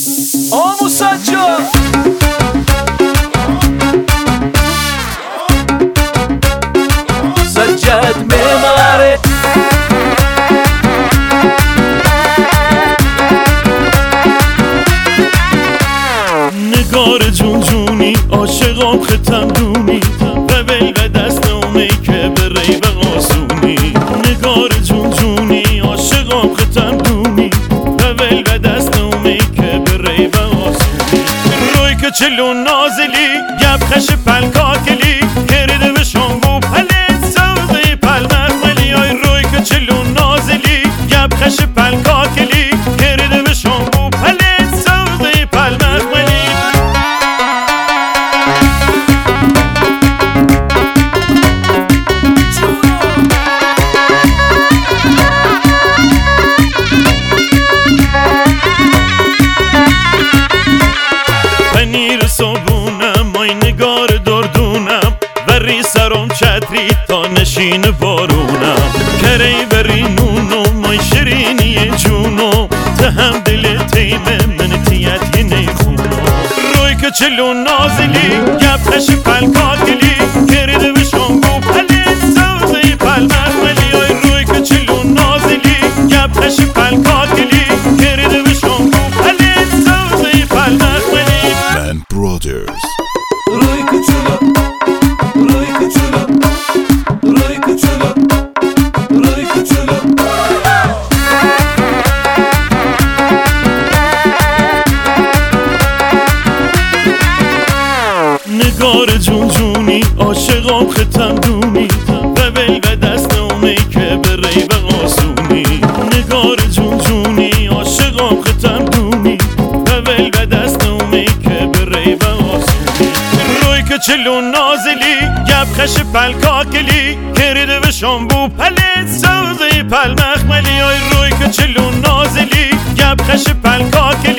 آمو سجاد سجاد معماره نگار جون جونی عاشقام ختم دونی و ویل و دست نومی که به ری و آسونی نگار جون جونی عاشقام ختم دونی و ویل و دست نومی که به ری و آسونی روی که چلو نازلی گب خش پلکاکلی کرده به شنگو پلت سوزی پلمخ ملی آی روی که چلو نازلی گب خش پلکاکلی کرده به شنگو پلت سوزی پلمخ ملی پنیر صابونم مای نگار دردونم وری سرم چتری تا نشین بارونم کری وری نونو مای شیرینی جونو تهم دل تیمه من تیت یه نیخونو روی که چلو نازلی گب خش پلکاکلی کرده به شنگو پلت سوزی پلمخ ملی آی روی که چلو نازلی گب خش پلکاکلی کرده به شنگو پلت سوزی پلمخ ملی Man Brothers. روی کوچولو روی کوچولو روی کوچولو روی کوچولو نگار جون جونی عاشقام ختم دونی و ویل و دست نومی که به ری و آسونی نگار جون جونی عاشقام ختم دونی و ویل و دست نومی که به ری و آسونی روی که چلو نازلی گب خش پلکاکلی کرده به شنبو پلت سوزی پلمخ ملی آی روی که چلو نازلی گب خش پلکاکلی